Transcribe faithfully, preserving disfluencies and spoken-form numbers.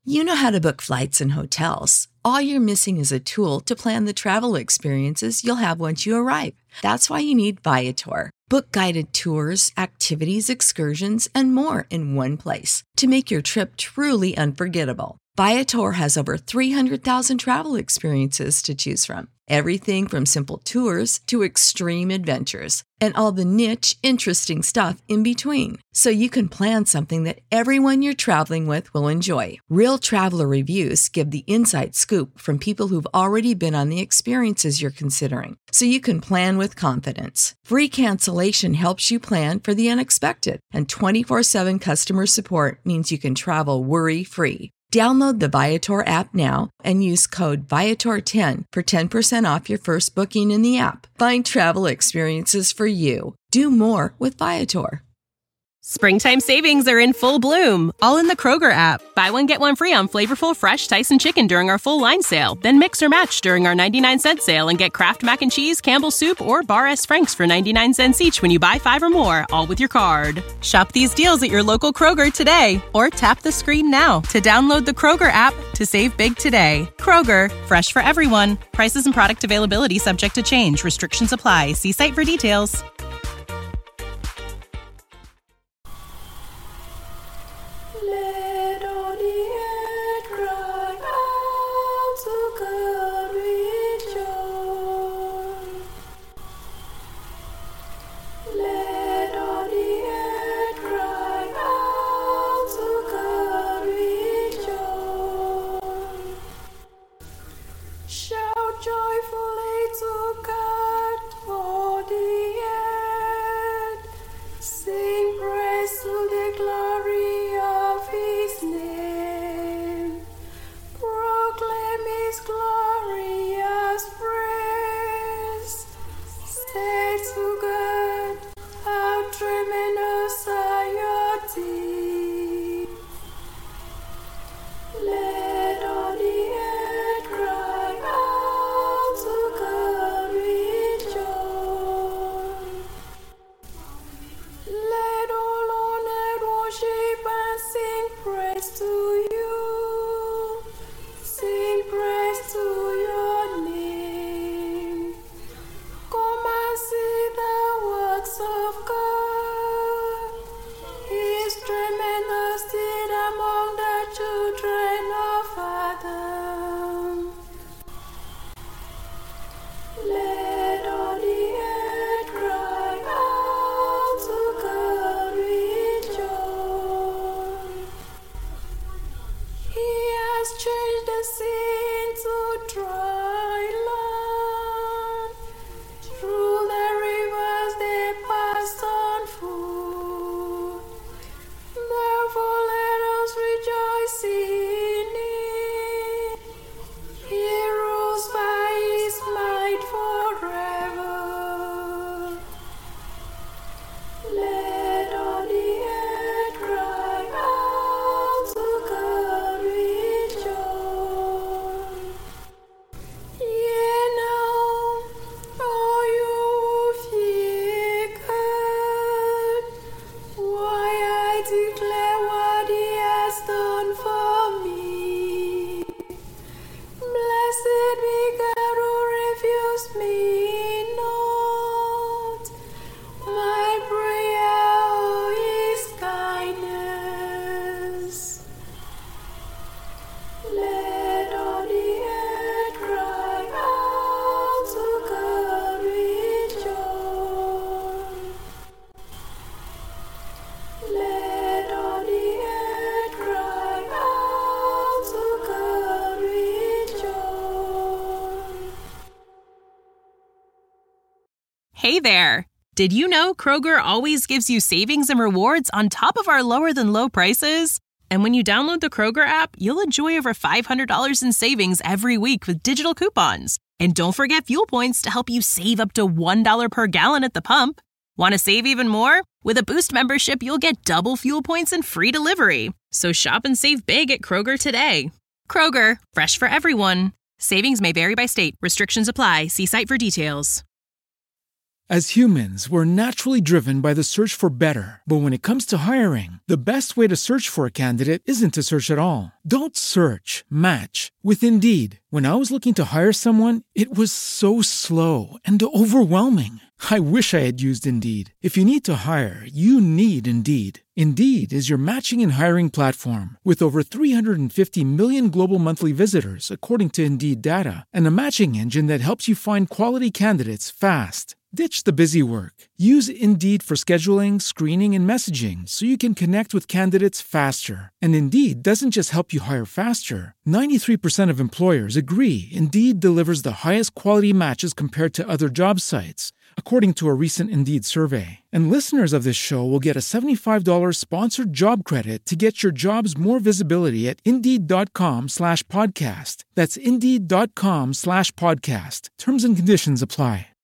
You know how to book flights and hotels. All you're missing is a tool to plan the travel experiences you'll have once you arrive. That's why you need Viator. Book guided tours, activities, excursions, and more in one place to make your trip truly unforgettable. Viator has over three hundred thousand travel experiences to choose from. Everything from simple tours to extreme adventures and all the niche, interesting stuff in between. So you can plan something that everyone you're traveling with will enjoy. Real traveler reviews give the inside scoop from people who've already been on the experiences you're considering. So you can plan with confidence. Free cancellation helps you plan for the unexpected. And twenty-four seven customer support means you can travel worry-free. Download the Viator app now and use code Viator ten for ten percent off your first booking in the app. Find travel experiences for you. Do more with Viator. Springtime savings are in full bloom, all in the Kroger app. Buy one, get one free on flavorful, fresh Tyson chicken during our full line sale. Then mix or match during our ninety-nine cent sale and get Kraft Mac and Cheese, Campbell's Soup, or Bar S. Frank's for ninety-nine cents each when you buy five or more, all with your card. Shop these deals at your local Kroger today, or tap the screen now to download the Kroger app to save big today. Kroger, fresh for everyone. Prices and product availability subject to change. Restrictions apply. See site for details. Hey there! Did you know Kroger always gives you savings and rewards on top of our lower-than-low prices? And when you download the Kroger app, you'll enjoy over five hundred dollars in savings every week with digital coupons. And don't forget fuel points to help you save up to one dollar per gallon at the pump. Want to save even more? With a Boost membership, you'll get double fuel points and free delivery. So shop and save big at Kroger today. Kroger, fresh for everyone. Savings may vary by state. Restrictions apply. See site for details. As humans, we're naturally driven by the search for better. But when it comes to hiring, the best way to search for a candidate isn't to search at all. Don't search, match with Indeed. When I was looking to hire someone, it was so slow and overwhelming. I wish I had used Indeed. If you need to hire, you need Indeed. Indeed is your matching and hiring platform with over three hundred fifty million global monthly visitors, according to Indeed data, and a matching engine that helps you find quality candidates fast. Ditch the busy work. Use Indeed for scheduling, screening, and messaging so you can connect with candidates faster. And Indeed doesn't just help you hire faster. ninety-three percent of employers agree Indeed delivers the highest quality matches compared to other job sites, according to a recent Indeed survey. And listeners of this show will get a seventy-five dollars sponsored job credit to get your jobs more visibility at Indeed.com slash podcast. That's Indeed.com slash podcast. Terms and conditions apply.